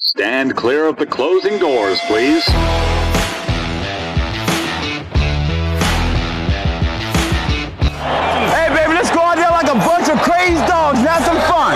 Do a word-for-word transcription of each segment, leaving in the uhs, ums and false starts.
Stand clear of the closing doors, please. Hey, baby, let's go out there like a bunch of crazy dogs and have some fun.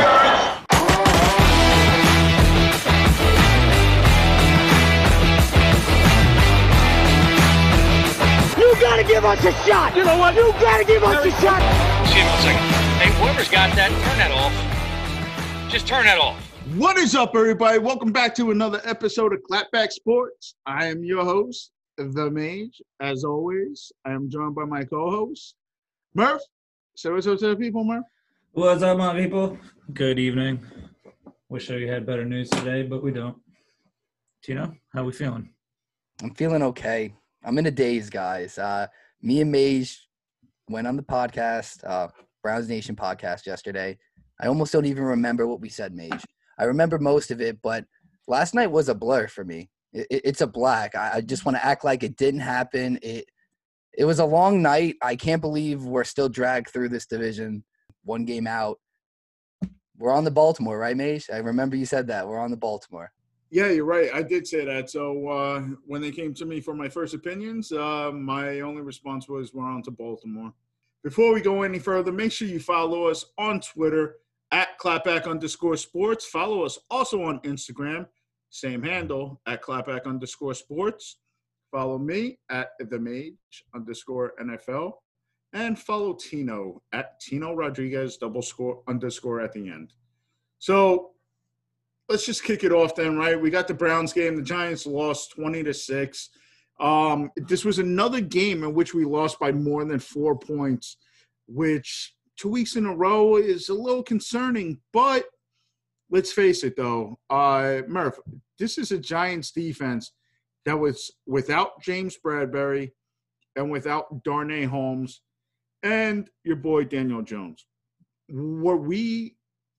You gotta give us a shot. You know what? You gotta give us a shot. Excuse me one second. Hey, whoever's got that, turn that off. Just turn that off. What is up, everybody? Welcome back to another episode of Clapback Sports. I am your host, The Mage. As always, I am joined by my co-host, Murph. Say what's up to the people, Murph. What's up, my people? Good evening. Wish we had better news today, but we don't. Tino, how we feeling? I'm feeling okay. I'm in a daze, guys. Uh, me and Mage went on the podcast, uh, Browns Nation podcast yesterday. I almost don't even remember what we said, Mage. I remember most of it, but last night was a blur for me. It, it, it's a black. I, I just want to act like it didn't happen. It it was a long night. I can't believe we're still dragged through this division, one game out. We're on the Baltimore, right, Mage? I remember you said that. We're on the Baltimore. Yeah, you're right. I did say that. So uh, when they came to me for my first opinions, uh, my only response was we're on to Baltimore. Before we go any further, make sure you follow us on Twitter at clapback underscore sports. Follow us also on Instagram, same handle, at clapback underscore sports. Follow me at the mage underscore N F L. And follow Tino at Tino Rodriguez double score underscore at the end. So let's just kick it off then, right? We got the Browns game. The Giants lost twenty to six. Um, this was another game in which we lost by more than four points, which two weeks in a row is a little concerning. But let's face it, though. Uh, Murph, this is a Giants defense that was without James Bradbury and without Darnay Holmes and your boy Daniel Jones. Were we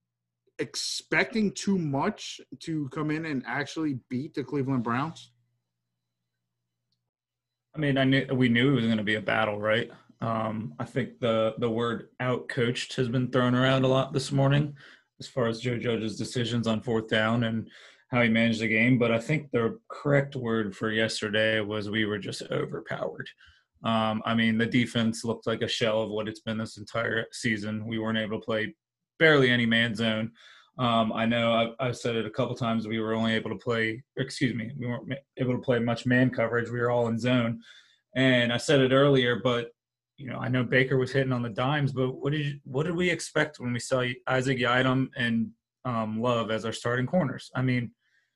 expecting too much to come in and actually beat the Cleveland Browns? I mean, I knew we knew it was going to be a battle, right? Um, I think the the word out-coached has been thrown around a lot this morning as far as Joe Judge's decisions on fourth down and how he managed the game. But I think the correct word for yesterday was we were just overpowered. Um, I mean, the defense looked like a shell of what it's been this entire season. We weren't able to play barely any man zone. Um, I know I've, I've said it a couple times. We were only able to play – excuse me, we weren't able to play much man coverage. We were all in zone. And I said it earlier, but, you know, I know Baker was hitting on the dimes, but what did you, what did we expect when we saw Isaac Yiadom and um, Love as our starting corners? I mean,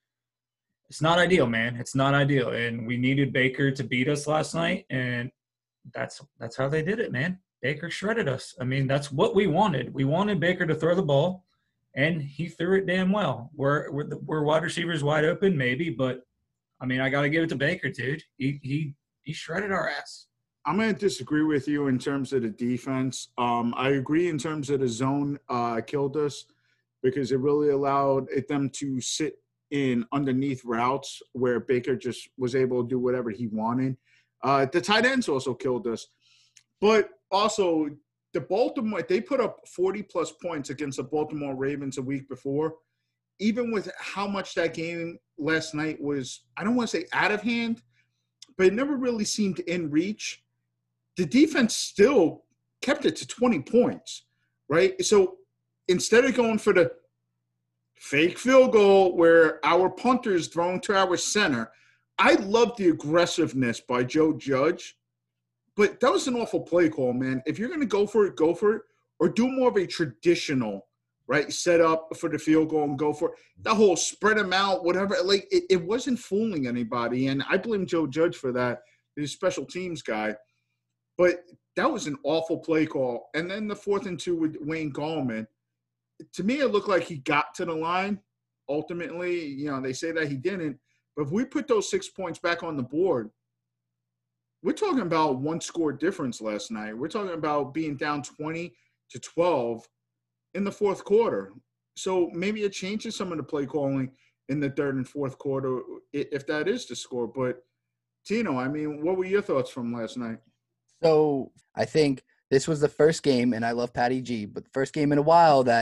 it's not ideal, man. It's not ideal. And we needed Baker to beat us last night, and that's that's how they did it, man. Baker shredded us. I mean, that's what we wanted. We wanted Baker to throw the ball. And he threw it damn well. We're, we're, we're wide receivers wide open, maybe, but, I mean, I got to give it to Baker, dude. He he he shredded our ass. I'm going to disagree with you in terms of the defense. Um, I agree in terms of the zone uh, killed us because it really allowed it, them to sit in underneath routes where Baker just was able to do whatever he wanted. Uh, the tight ends also killed us. But also – the Baltimore, they put up forty-plus points against the Baltimore Ravens a week before. Even with how much that game last night was, I don't want to say out of hand, but it never really seemed in reach. The defense still kept it to twenty points, right? So instead of going for the fake field goal where our punter is thrown to our center, I love the aggressiveness by Joe Judge. But that was an awful play call, man. If you're going to go for it, go for it. Or do more of a traditional, right, set up for the field goal and go for it. The whole spread them out, whatever. Like, it, it wasn't fooling anybody. And I blame Joe Judge for that. He's a special teams guy. But that was an awful play call. And then the fourth and two with Wayne Gallman. To me, it looked like he got to the line. Ultimately, you know, they say that he didn't. But if we put those six points back on the board, we're talking about one score difference last night. We're talking about being down twenty to twelve in the fourth quarter. So maybe it changes some of the play calling in the third and fourth quarter if that is the score. But, Tino, I mean, what were your thoughts from last night? So I think this was the first game, and I love Patty G, but the first game in a while that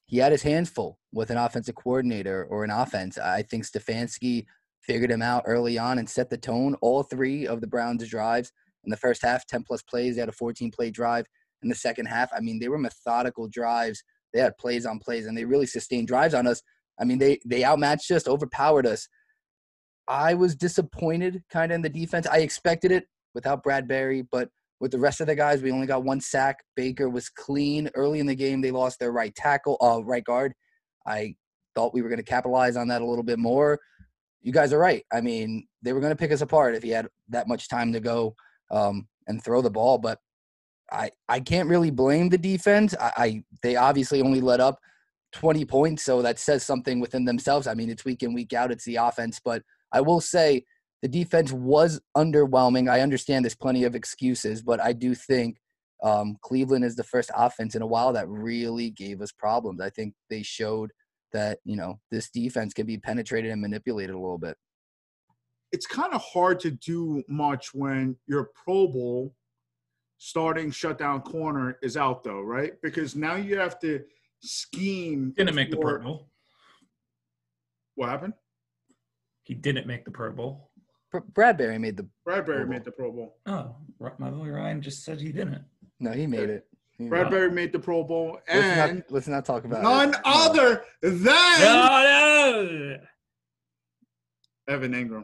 he had his hands full with an offensive coordinator or an offense. I think Stefanski figured him out early on and set the tone. All three of the Browns' drives in the first half, ten-plus plays. They had a fourteen-play drive in the second half. I mean, they were methodical drives. They had plays on plays, and they really sustained drives on us. I mean, they they outmatched us, overpowered us. I was disappointed kind of in the defense. I expected it without Bradbury, but with the rest of the guys, we only got one sack. Baker was clean. Early in the game, they lost their right tackle, uh, right guard. I thought we were going to capitalize on that a little bit more. You guys are right. I mean, they were going to pick us apart if he had that much time to go um, and throw the ball. But I, I can't really blame the defense. I, I they obviously only let up twenty points, so that says something within themselves. I mean, it's week in, week out. It's the offense. But I will say the defense was underwhelming. I understand there's plenty of excuses, but I do think um, Cleveland is the first offense in a while that really gave us problems. I think they showed that, you know, this defense can be penetrated and manipulated a little bit. It's kind of hard to do much when your Pro Bowl starting shutdown corner is out, though, right? Because now you have to scheme. Didn't make the for- Pro Bowl. What happened? He didn't make the Pro Bowl. Bradbury made the Bradbury Pro Bowl. made the Pro Bowl. Oh, my boy Ryan just said he didn't. No, he made it. He made Bradbury it. made the Pro Bowl, Let's and not, let's not talk about none it. other than No, no. Evan Ingram.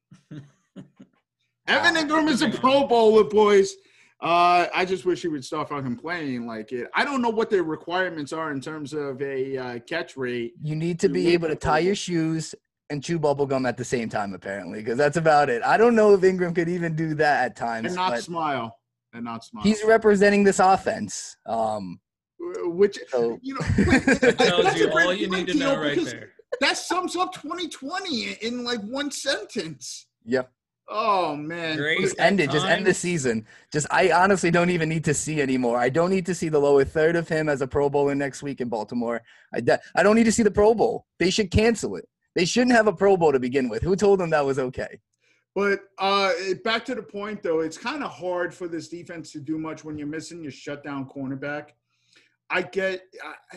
Evan Ingram is a Pro Bowler, boys. Uh, I just wish he would start fucking playing like it. I don't know what the requirements are in terms of a uh, catch rate. You need to be able to tie your shoes and chew bubble gum at the same time, apparently, because that's about it. I don't know if Ingram could even do that at times. And not but smile. And not smile. he's representing this offense. Um, Which, So- you know, That tells that's you a great all you point, need to know Tito, right because there. that sums up twenty twenty in like one sentence. Yep. Oh, man. Great. Just end it. Just end the times. season. Just I honestly don't even need to see anymore. I don't need to see the lower third of him as a Pro Bowler next week in Baltimore. I, de- I don't need to see the Pro Bowl. They should cancel it. They shouldn't have a Pro Bowl to begin with. Who told them that was okay? But uh, back to the point, though, it's kind of hard for this defense to do much when you're missing your shutdown cornerback. I get I,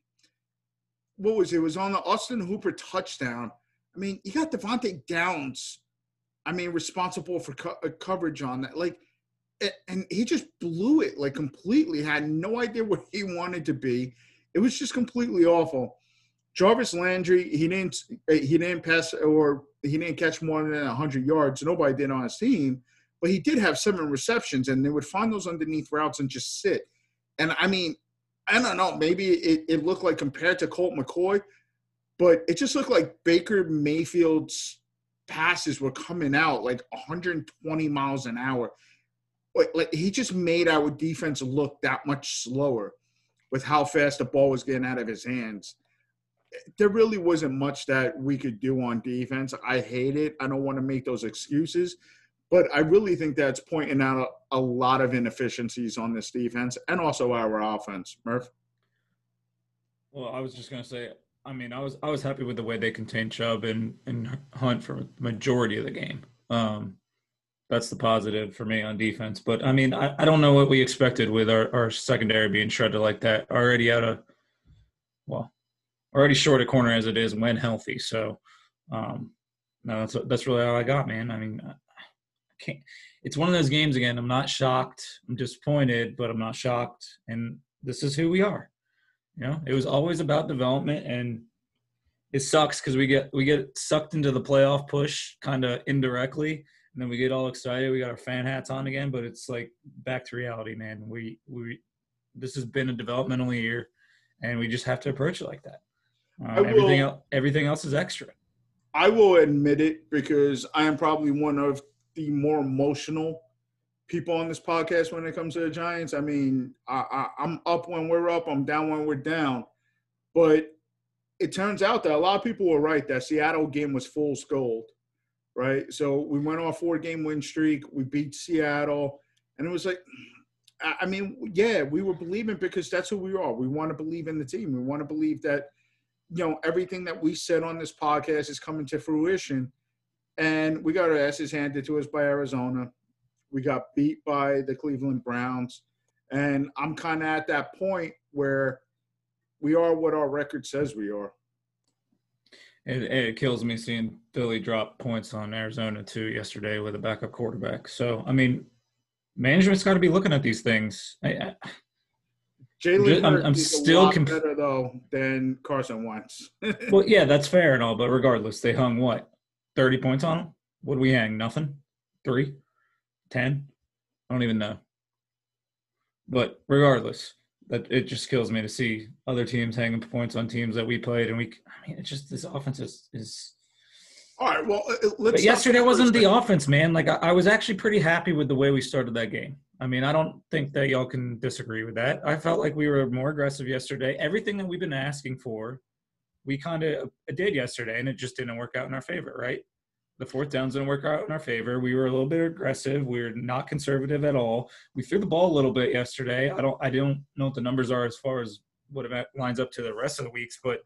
– what was it? It was on the Austin Hooper touchdown. I mean, you got Devontae Downs, I mean, responsible for co- coverage on that. Like, and he just blew it, like, completely. Had no idea what he wanted to be. It was just completely awful. Jarvis Landry, he didn't he didn't pass or he didn't catch more than one hundred yards. Nobody did on his team, but he did have seven receptions, and they would find those underneath routes and just sit. And, I mean, I don't know, maybe it, it looked like compared to Colt McCoy, but it just looked like Baker Mayfield's passes were coming out like one hundred twenty miles an hour. Like, like he just made our defense look that much slower with how fast the ball was getting out of his hands. There really wasn't much that we could do on defense. I hate it. I don't want to make those excuses, but I really think that's pointing out a, a lot of inefficiencies on this defense and also our offense. Murph? Well, I was just going to say, I mean, I was I was happy with the way they contained Chubb and, and Hunt for the majority of the game. Um, that's the positive for me on defense. But, I mean, I, I don't know what we expected with our, our secondary being shredded like that. Already out of – well – already short a corner as it is when healthy. So, um, no, that's that's really all I got, man. I mean, I can't. It's one of those games again. I'm not shocked. I'm disappointed, but I'm not shocked. And this is who we are. You know, it was always about development, and it sucks because we get we get sucked into the playoff push kind of indirectly, and then we get all excited. We got our fan hats on again, but it's like back to reality, man. We we this has been a developmental year, and we just have to approach it like that. Uh, will, everything else, everything else is extra. I will admit it because I am probably one of the more emotional people on this podcast when it comes to the Giants. I mean, I, I, I'm up when we're up. I'm down when we're down. But it turns out that a lot of people were right. That Seattle game was fool's gold, right? So we went on a four-game win streak. We beat Seattle. And it was like, I mean, yeah, we were believing because that's who we are. We want to believe in the team. We want to believe that, you know, everything that we said on this podcast is coming to fruition. And we got our asses handed to us by Arizona. We got beat by the Cleveland Browns. And I'm kind of at that point where, we are what our record says we are. It, it kills me seeing Philly drop points on Arizona too yesterday with a backup quarterback. So I mean, management's got to be looking at these things. I, I, Jalen I'm, Hurts I'm is still a lot conf- better though than Carson Wentz. Well, yeah, that's fair and all, but regardless, they hung what, thirty points on him? What did we hang? Nothing? Three? Ten? I don't even know. But regardless, that it just kills me to see other teams hanging points on teams that we played, and we. I mean, it just this offense is. is All right, well, uh, let's. But yesterday wasn't the offense, man. Like I, I was actually pretty happy with the way we started that game. I mean, I don't think that y'all can disagree with that. I felt like we were more aggressive yesterday. Everything that we've been asking for, we kind of did yesterday, and it just didn't work out in our favor, right? The fourth downs didn't work out in our favor. We were a little bit aggressive. We were not conservative at all. We threw the ball a little bit yesterday. I don't I don't know what the numbers are as far as what it lines up to the rest of the weeks, but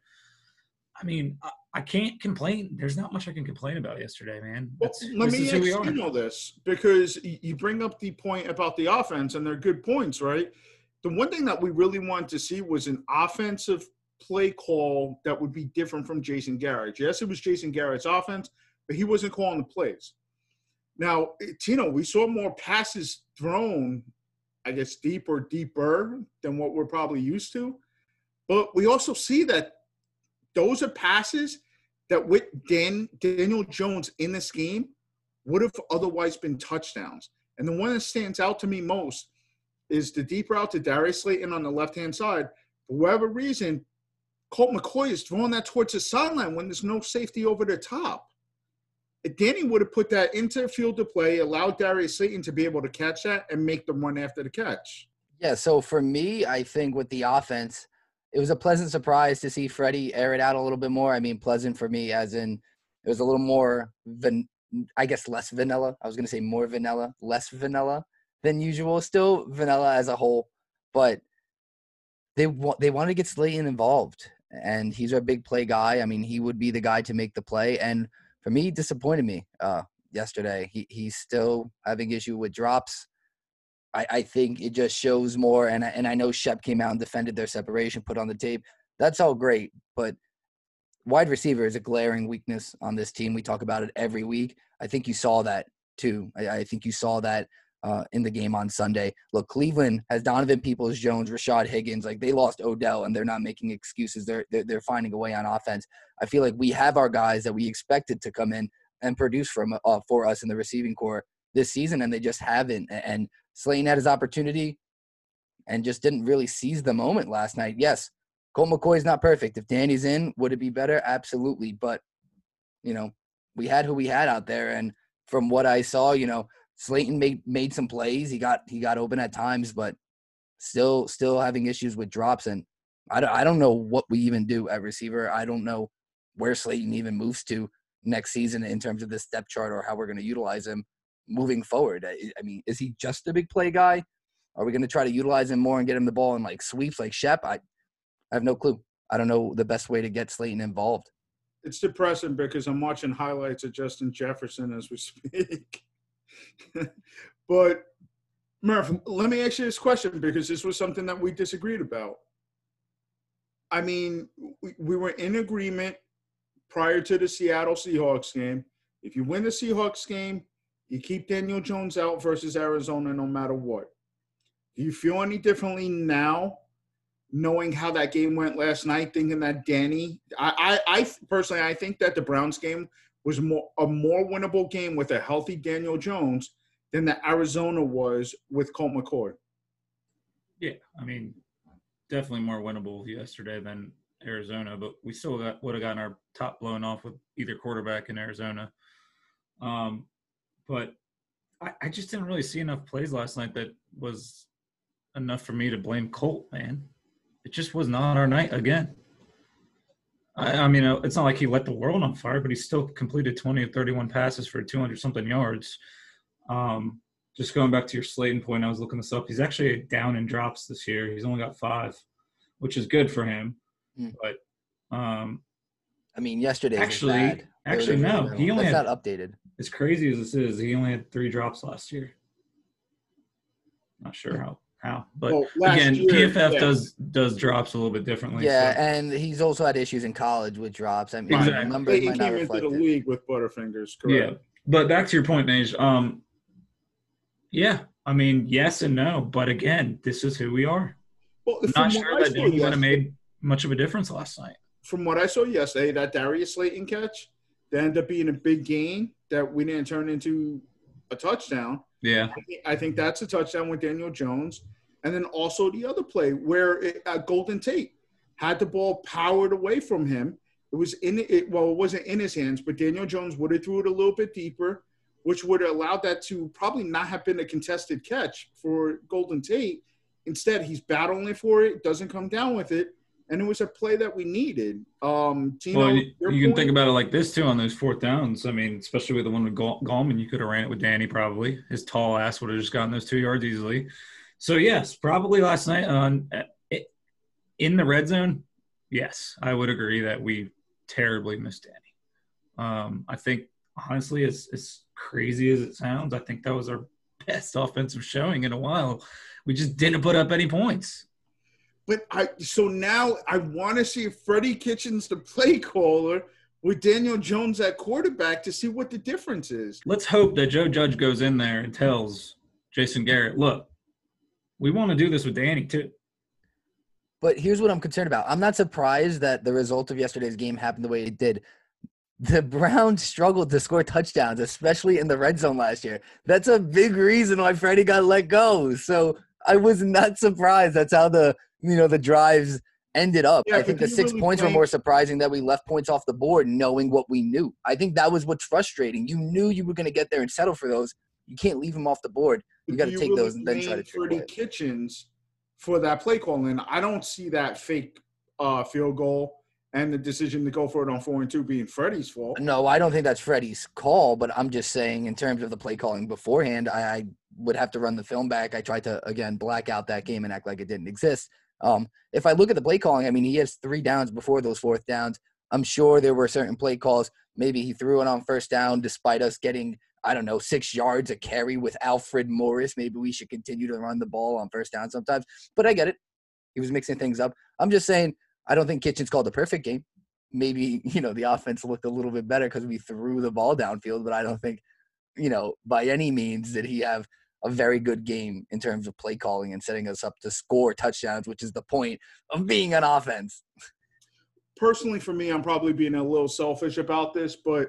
I mean, I, I can't complain. There's not much I can complain about yesterday, man. Well, That's, let this me is who we ask are. you know this, because you bring up the point about the offense, and they're good points, right? The one thing that we really wanted to see was an offensive play call that would be different from Jason Garrett. Yes, it was Jason Garrett's offense, but he wasn't calling the plays. Now, Tino, we saw more passes thrown, I guess, deep or deeper than what we're probably used to. But we also see that those are passes that with Dan, Daniel Jones in this game would have otherwise been touchdowns. And the one that stands out to me most is the deep route to Darius Slayton on the left-hand side. For whatever reason, Colt McCoy is throwing that towards the sideline when there's no safety over the top. Danny would have put that into the field to play, allowed Darius Slayton to be able to catch that and make the run after the catch. Yeah, so for me, I think with the offense, it was a pleasant surprise to see Freddie air it out a little bit more. I mean, pleasant for me as in it was a little more, van- I guess, less vanilla. I was going to say more vanilla, less vanilla than usual. Still vanilla as a whole, but they wa- they wanted to get Slayton involved, and he's our big play guy. I mean, he would be the guy to make the play, and for me, he disappointed me uh, yesterday. He He's still having issue with drops. I, I think it just shows more, and I, and I know Shep came out and defended their separation, put on the tape. That's all great, but wide receiver is a glaring weakness on this team. We talk about it every week. I think you saw that too. I, I think you saw that uh, in the game on Sunday. Look, Cleveland has Donovan Peoples-Jones, Rashad Higgins. Like, they lost Odell, and they're not making excuses. They're, they're they're finding a way on offense. I feel like we have our guys that we expected to come in and produce from uh, for us in the receiving core this season, and they just haven't. And Slayton had his opportunity and just didn't really seize the moment last night. Yes, Colt McCoy is not perfect. If Danny's in, would it be better? Absolutely. But, you know, we had who we had out there. And from what I saw, you know, Slayton made made some plays. He got he got open at times, but still still having issues with drops. And I don't, I don't know what we even do at receiver. I don't know where Slayton even moves to next season in terms of this depth chart or how we're going to utilize him moving forward. I, I mean, is he just a big play guy? Are we going to try to utilize him more and get him the ball in like sweeps like Shep? I, I have no clue. I don't know the best way to get Slayton involved. It's depressing because I'm watching highlights of Justin Jefferson as we speak. But, Murph, let me ask you this question because this was something that we disagreed about. I mean, we, we were in agreement prior to the Seattle Seahawks game. If you win the Seahawks game, you keep Daniel Jones out versus Arizona no matter what. Do you feel any differently now, knowing how that game went last night, thinking that Danny I, – I, I personally, I think that the Browns game was more a more winnable game with a healthy Daniel Jones than the Arizona was with Colt McCoy. Yeah, I mean, definitely more winnable yesterday than Arizona, but we still got, would have gotten our top blown off with either quarterback in Arizona. Um, but I, I just didn't really see enough plays last night that was enough for me to blame Colt, man. It just was not our night again. I, I mean, it's not like he lit the world on fire, but he still completed twenty or thirty-one passes for two hundred something yards. Um, just going back to your Slayton point, I was looking this up. He's actually down in drops this year. He's only got five, which is good for him. Mm. But um, I mean, yesterday actually, was bad. actually, no, he only That's had, not updated. As crazy as this is, he only had three drops last year. Not sure how how. But Well, last again, year, P F F yeah. does does drops a little bit differently. Yeah, so. and he's also had issues in college with drops. I mean, Exactly. the numbers He might not came into reflect the it. league with Butterfingers, Yeah, correct? but back to your point, Mage. Um, yeah, I mean, yes and no, but again, this is who we are. Well, I'm from not what sure I that saw Danny would have yesterday- made much of a difference last night. From what I saw yesterday, that Darius Slayton catch, that ended up being a big gain that we didn't turn into a touchdown. Yeah, I think, I think that's a touchdown with Daniel Jones. And then also the other play where it, uh, Golden Tate had the ball powered away from him. It was in it. Well, it wasn't in his hands, but Daniel Jones would have threw it a little bit deeper, which would have allowed that to probably not have been a contested catch for Golden Tate. Instead, he's battling for it, doesn't come down with it, and it was a play that we needed. Um, Tino, well, you, your you can point- think about it like this too on those fourth downs. I mean, especially with the one with Gall- Gallman, you could have ran it with Danny probably. His tall ass would have just gotten those two yards easily. So yes, probably last night on it, in the red zone. Yes, I would agree that we terribly missed Danny. Um, I think honestly, as as crazy as it sounds, I think that was our best offensive showing in a while. We just didn't put up any points. But I so now I want to see Freddie Kitchens, the play caller, with Daniel Jones at quarterback to see what the difference is. Let's hope that Joe Judge goes in there and tells Jason Garrett, look, we want to do this with Danny too. But here's what I'm concerned about. I'm not surprised that the result of yesterday's game happened the way it did. The Browns struggled to score touchdowns, especially in the red zone last year. That's a big reason why Freddie got let go. So I was not surprised. That's how the you know the drives ended up. Yeah, I think but the you six really points were playing- more surprising that we left points off the board knowing what we knew. I think that was what's frustrating. You knew you were going to get there and settle for those. You can't leave them off the board. You got to Do take really those and then try to blame trick Freddie away. Kitchens for that play call. And I don't see that fake uh, field goal and the decision to go for it on four and two being Freddie's fault. No, I don't think that's Freddie's call, but I'm just saying in terms of the play calling beforehand, I, I would have to run the film back. I tried to, again, black out that game and act like it didn't exist. Um, if I look at the play calling, I mean, he has three downs before those fourth downs. I'm sure there were certain play calls. Maybe he threw it on first down despite us getting, I don't know, six yards a carry with Alfred Morris. Maybe we should continue to run the ball on first down sometimes. But I get it. He was mixing things up. I'm just saying I don't think Kitchens called the perfect game. Maybe, you know, the offense looked a little bit better because we threw the ball downfield, but I don't think, you know, by any means did he have a very good game in terms of play calling and setting us up to score touchdowns, which is the point of being an offense. Personally, for me, I'm probably being a little selfish about this, but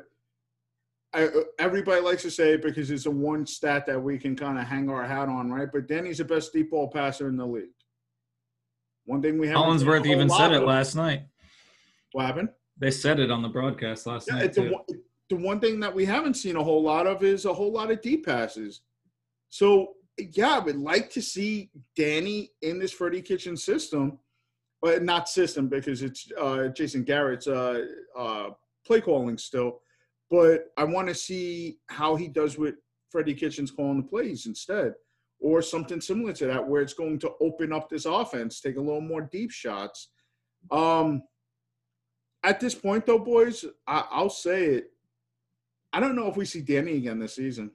I, everybody likes to say it because it's a one stat that we can kind of hang our hat on, right? But Danny's the best deep ball passer in the league. One thing we have. Collinsworth even said it last night. What happened? They said it on the broadcast last Yeah, night the too. one, the one thing that we haven't seen a whole lot of is a whole lot of deep passes. So, yeah, I would like to see Danny in this Freddie Kitchens system, but not system because it's uh, Jason Garrett's uh, uh, play calling still. But I want to see how he does with Freddie Kitchens calling the plays instead, or something similar to that where it's going to open up this offense, take a little more deep shots. Um, at this point, though, boys, I, I'll say it. I don't know if we see Danny again this season.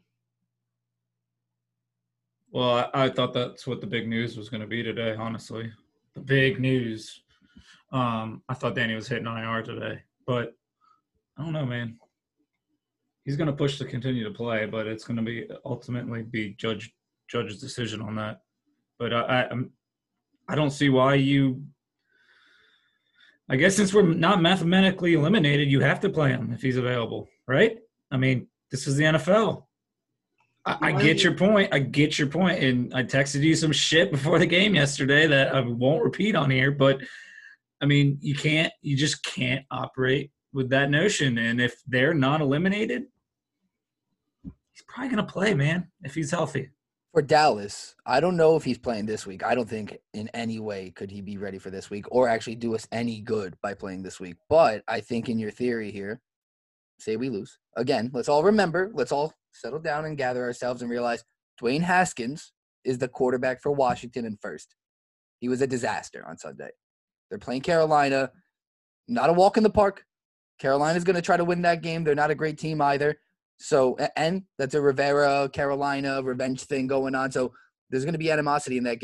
Well, I, I thought that's what the big news was going to be today, honestly. The big news. Um, I thought Danny was hitting I R today. But I don't know, man. He's going to push to continue to play, but it's going to be ultimately be judge judge's decision on that. But I, I, I'm, I don't see why you – I guess since we're not mathematically eliminated, you have to play him if he's available, right? I mean, this is the N F L. I, I get your point. I get your point. And I texted you some shit before the game yesterday that I won't repeat on here. But, I mean, you can't – you just can't operate with that notion. And if they're not eliminated, he's probably going to play, man, if he's healthy. For Dallas, I don't know if he's playing this week. I don't think in any way could he be ready for this week or actually do us any good by playing this week. But I think in your theory here, say we lose. Again, let's all remember, let's all settle down and gather ourselves and realize Dwayne Haskins is the quarterback for Washington in first. He was a disaster on Sunday. They're playing Carolina. Not a walk in the park. Carolina's going to try to win that game. They're not a great team either. So, and that's a Rivera, Carolina revenge thing going on. So there's going to be animosity in that game.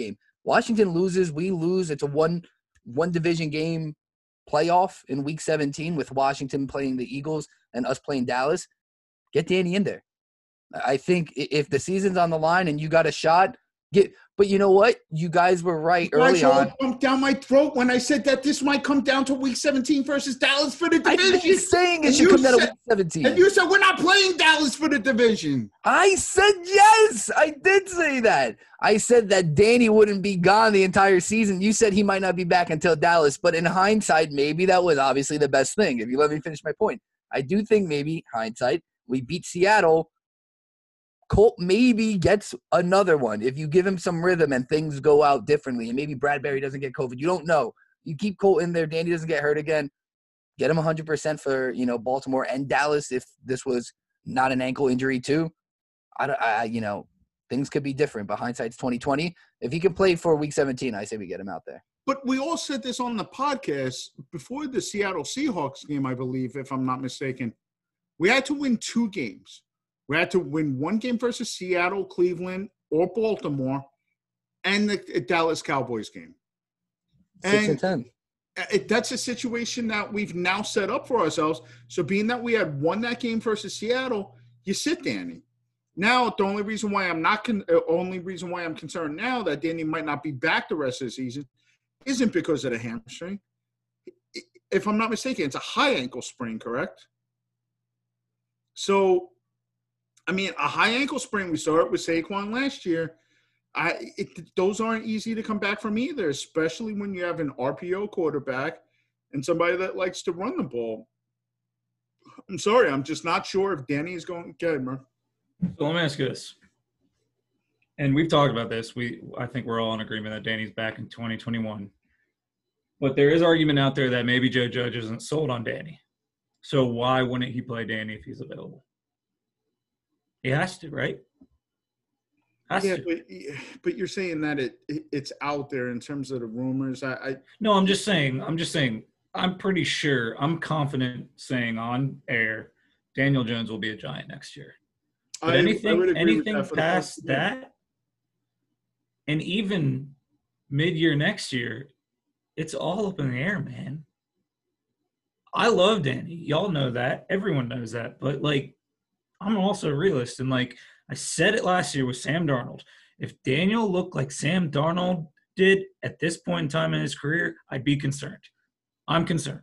Washington loses, we lose. It's a one one division game playoff in week seventeen with Washington playing the Eagles and us playing Dallas. Get Danny in there. I think if the season's on the line and you got a shot, get. But you know what? You guys were right You guys early on. Pumped down my throat when I said that this might come down to week seventeen versus Dallas for the division. I've been saying it And should you come down to said- week seventeen. And you said we're not playing Dallas for the division. I said yes. I did say that. I said that Danny wouldn't be gone the entire season. You said he might not be back until Dallas. But in hindsight, maybe that was obviously the best thing. If you let me finish my point. I do think maybe, hindsight, we beat Seattle. Colt maybe gets another one if you give him some rhythm and things go out differently. And maybe Bradbury doesn't get COVID. You don't know. You keep Colt in there. Danny doesn't get hurt again. Get him one hundred percent for, you know, Baltimore and Dallas if this was not an ankle injury too. I, I you know, things could be different. But hindsight's twenty twenty. If he can play for week seventeen, I say we get him out there. But we all said this on the podcast before the Seattle Seahawks game, I believe, if I'm not mistaken. We had to win two games. We had to win one game versus Seattle, Cleveland, or Baltimore, and the Dallas Cowboys game. Six and ten. It, that's a situation that we've now set up for ourselves. So being that we had won that game versus Seattle, you sit Danny. Now, the only reason why I'm not con- uh, only reason why I'm concerned now that Danny might not be back the rest of the season isn't because of the hamstring. If I'm not mistaken, it's a high ankle sprain, correct? So, I mean, a high ankle sprain, we saw it with Saquon last year. I it, those aren't easy to come back from either, especially when you have an R P O quarterback and somebody that likes to run the ball. I'm sorry, I'm just not sure if Danny is going to get it, Murph. So let me ask you this. And we've talked about this. We I think we're all in agreement that Danny's back in twenty twenty-one. But there is argument out there that maybe Joe Judge isn't sold on Danny. So why wouldn't he play Danny if he's available? He has to, right? Has Yeah, to. but but you're saying that it, it it's out there in terms of the rumors. I, I No, I'm just saying, I'm just saying, I'm pretty sure, I'm confident saying on air, Daniel Jones will be a Giant next year. But I- I anything, would agree with anything that for the past first year. that, and even mid-year next year, it's all up in the air, man. I love Danny. Y'all know that. Everyone knows that. But, like, I'm also a realist. And, like, I said it last year with Sam Darnold. If Daniel looked like Sam Darnold did at this point in time in his career, I'd be concerned. I'm concerned.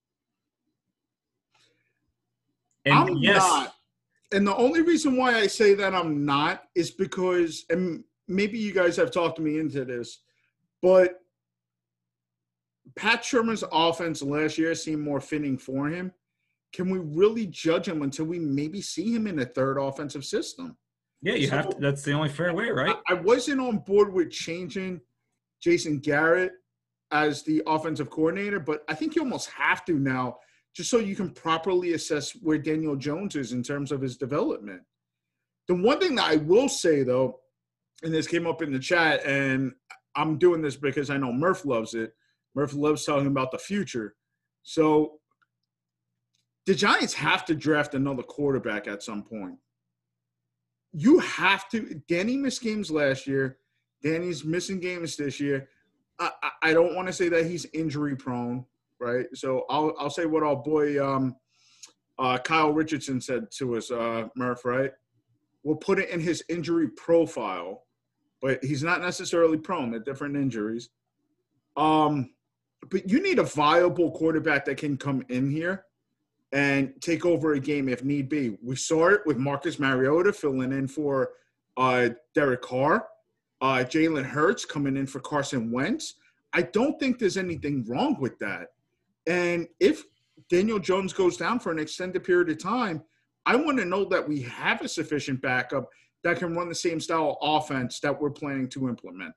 And I'm yes, not. And the only reason why I say that I'm not is because, and maybe you guys have talked me into this, but Pat Shermer's offense last year seemed more fitting for him. Can we really judge him until we maybe see him in a third offensive system? yeah, you So- have to. That's the only fair way, right? I, I wasn't on board with changing Jason Garrett as the offensive coordinator, but I think you almost have to now just so you can properly assess where Daniel Jones is in terms of his development. The one thing that I will say, though, and this came up in the chat, and I'm doing this because I know Murph loves it. Murph loves talking about the future. So the Giants have to draft another quarterback at some point. You have to – Danny missed games last year. Danny's missing games this year. I, I, I don't want to say that he's injury-prone, right? So I'll I'll say what our boy um, uh, Kyle Richardson said to us, uh, Murph, right? We'll put it in his injury profile, but he's not necessarily prone. They're different injuries. Um, but you need a viable quarterback that can come in here and take over a game if need be. We saw it with Marcus Mariota filling in for uh, Derek Carr, uh, Jalen Hurts coming in for Carson Wentz. I don't think there's anything wrong with that. And if Daniel Jones goes down for an extended period of time, I want to know that we have a sufficient backup that can run the same style of offense that we're planning to implement.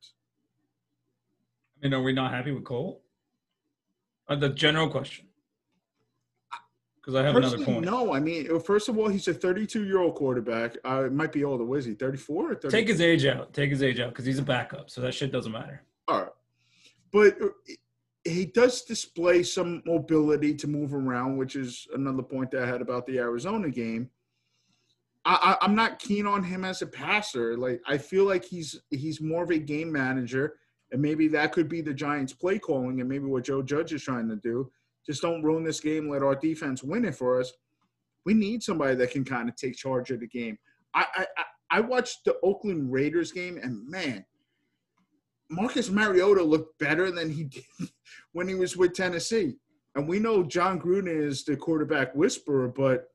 I mean, are we not happy with Cole? Uh, the general question. Because I have another Personally, point. no. I mean, first of all, he's a thirty-two-year-old quarterback. Uh, it might be older. What is he, thirty-four or thirty? Take his age out. Take his age out because he's a backup. So that shit doesn't matter. All right. But he does display some mobility to move around, which is another point that I had about the Arizona game. I, I, I'm not keen on him as a passer. Like, I feel like he's he's more of a game manager, And maybe that could be the Giants' play calling and maybe what Joe Judge is trying to do. Just don't ruin this game. Let our defense win it for us. We need somebody that can kind of take charge of the game. I I, I watched the Oakland Raiders game, and, man, Marcus Mariota looked better than he did when he was with Tennessee. And we know John Gruden is the quarterback whisperer, but,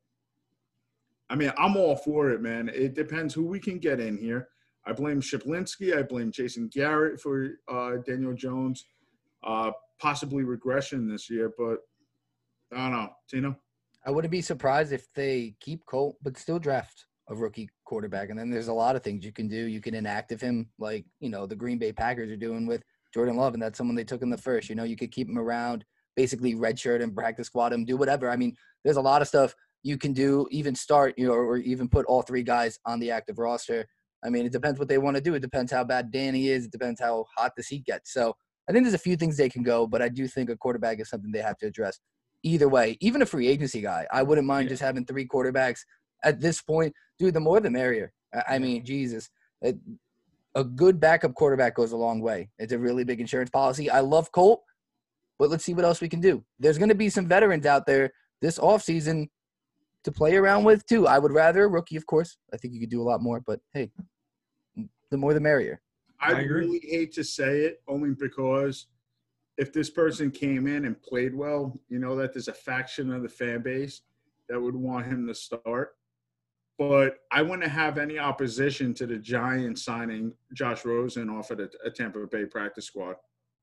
I mean, I'm all for it, man. It depends who we can get in here. I blame Shiplinski. I blame Jason Garrett for uh, Daniel Jones, uh, possibly regression this year. But I don't know. Tino? I wouldn't be surprised if they keep Colt but still draft a rookie quarterback. And then there's a lot of things you can do. You can inactive him like, you know, the Green Bay Packers are doing with Jordan Love, and that's someone they took in the first. You know, you could keep him around, basically redshirt and practice squad him, do whatever. I mean, there's a lot of stuff you can do, even start, you know, or even put all three guys on the active roster. I mean, it depends what they want to do. It depends how bad Danny is. It depends how hot the seat gets. So I think there's a few things they can go, but I do think a quarterback is something they have to address. Either way, even a free agency guy, I wouldn't mind yeah. just having three quarterbacks at this point. Dude, the more the merrier. I mean, Jesus. It, a good backup quarterback goes a long way. It's a really big insurance policy. I love Colt, but let's see what else we can do. There's going to be some veterans out there this offseason to play around with, too. I would rather a rookie, of course. I think you could do a lot more, but, hey, the more the merrier. I, I really hate to say it, only because if this person came in and played well, you know that there's a faction of the fan base that would want him to start. But I wouldn't have any opposition to the Giants signing Josh Rosen off of the a Tampa Bay practice squad.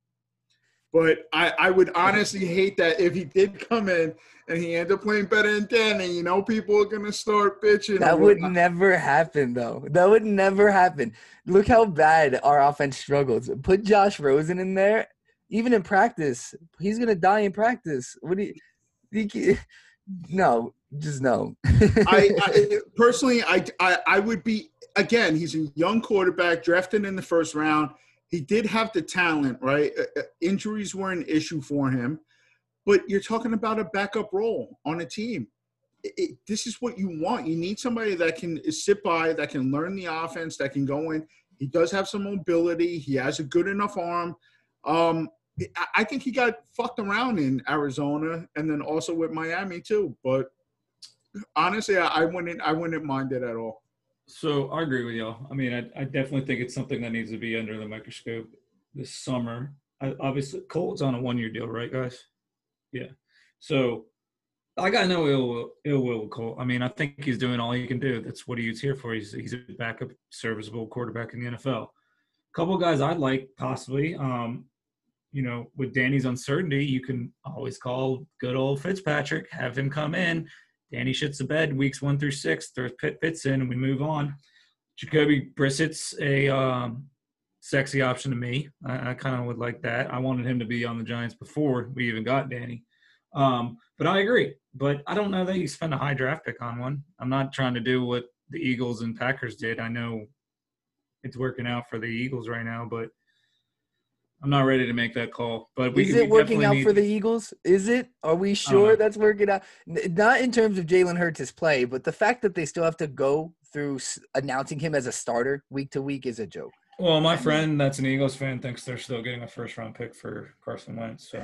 But I, I would honestly hate that if he did come in and he ended up playing better than Danny. You know, people are going to start bitching. That would never happen, though. That would never happen. Look how bad our offense struggles. Put Josh Rosen in there, even in practice. He's going to die in practice. What do you, you – no, just no. I, I Personally, I, I, I would be – again, he's a young quarterback drafted in the first round. He did have the talent, right? Uh, injuries were an issue for him. But you're talking about a backup role on a team. It, it, this is what you want. You need somebody that can sit by, that can learn the offense, that can go in. He does have some mobility. He has a good enough arm. Um, I, I think he got fucked around in Arizona and then also with Miami too. But honestly, I, I wouldn't I wouldn't mind it at all. So I agree with y'all. I mean, I, I definitely think it's something that needs to be under the microscope this summer. I, obviously, Colt's on a one-year deal, right, guys? Yeah. So I got no ill will, ill will with Colt. I mean, I think he's doing all he can do. That's what he's here for. He's he's a backup, serviceable quarterback in the N F L. A couple of guys I'd like possibly. Um, you know, with Danny's uncertainty, you can always call good old Fitzpatrick, have him come in. Danny shits the bed weeks one through six, throws Pitts in, and we move on. Jacoby Brissett's a um, sexy option to me. I, I kind of would like that. I wanted him to be on the Giants before we even got Danny. Um, but I agree. But I don't know that you spend a high draft pick on one. I'm not trying to do what the Eagles and Packers did. I know it's working out for the Eagles right now, but I'm not ready to make that call. But we, Is it we working out need... for the Eagles? Is it? Are we sure that's working out? Not in terms of Jalen Hurts' play, but the fact that they still have to go through announcing him as a starter week to week is a joke. Well, my friend that's an Eagles fan thinks they're still getting a first-round pick for Carson Wentz. So,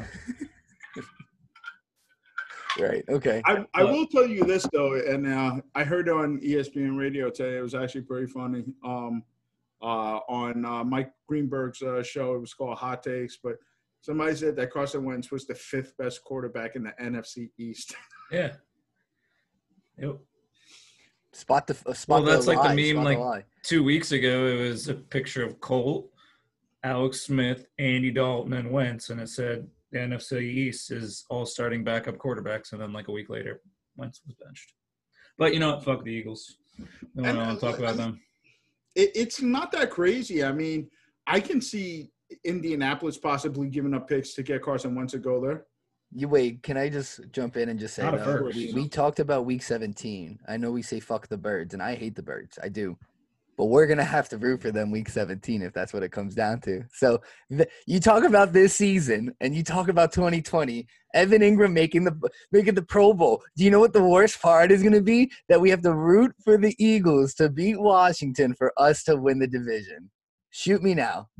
right, okay. I, I will tell you this, though, and uh, I heard on E S P N Radio today. It was actually pretty funny. Um, Uh, on uh, Mike Greenberg's uh, show. It was called Hot Takes, but somebody said that Carson Wentz was the fifth best quarterback in the N F C East. Yeah. Yep. Spot the uh, spot. Well, that's the like lie, the meme. Like the two weeks ago, it was a picture of Colt, Alex Smith, Andy Dalton, and Wentz, and it said the N F C East is all starting backup quarterbacks, and then like a week later, Wentz was benched. But you know what? Fuck the Eagles. No one want to talk about them. It, it's not that crazy. I mean, I can see Indianapolis possibly giving up picks to get Carson Wentz to go there. You wait. Can I just jump in and just say Not a though, first. we, we talked about week seventeen. I know we say fuck the birds, and I hate the birds. I do. But we're going to have to root for them week seventeen if that's what it comes down to. So the, you talk about this season and you talk about twenty twenty, Evan Ingram making the making the Pro Bowl. Do you know what the worst part is going to be? That we have to root for the Eagles to beat Washington for us to win the division. Shoot me now.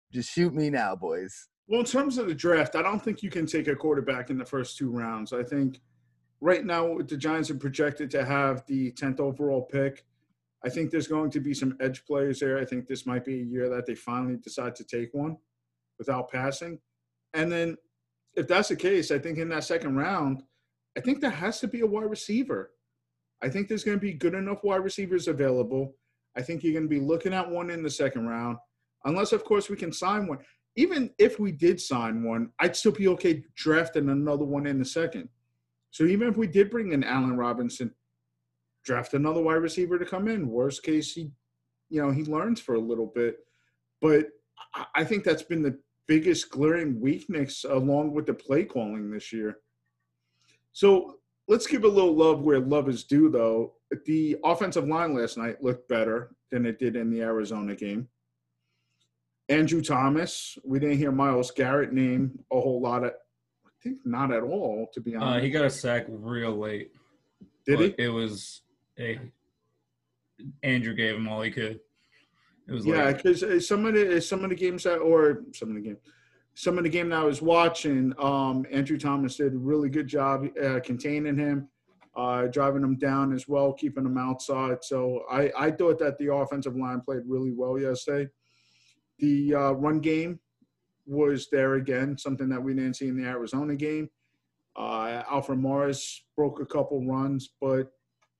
Just shoot me now, boys. Well, in terms of the draft, I don't think you can take a quarterback in the first two rounds. I think right now the Giants are projected to have the tenth overall pick. I think there's going to be some edge players there. I think this might be a year that they finally decide to take one without passing. And then if that's the case, I think in that second round, I think there has to be a wide receiver. I think there's going to be good enough wide receivers available. I think you're going to be looking at one in the second round, unless, of course, we can sign one. Even if we did sign one, I'd still be okay drafting another one in the second. So even if we did bring in Allen Robinson, draft another wide receiver to come in. Worst case, he, you know, he learns for a little bit. But I think that's been the biggest glaring weakness along with the play calling this year. So let's give a little love where love is due, though. The offensive line last night looked better than it did in the Arizona game. Andrew Thomas, we didn't hear Myles Garrett name a whole lot. Of, I think not at all, to be honest. Uh, he got a sack real late. Did he? It was a Andrew gave him all he could. It was yeah, like, because some of the some of the games that, or some of the game, some of the game that I was watching, um, Andrew Thomas did a really good job uh, containing him, uh, driving him down as well, keeping him outside. So I, I thought that the offensive line played really well yesterday. The uh, run game was there again, something that we didn't see in the Arizona game. Uh, Alfred Morris broke a couple runs, but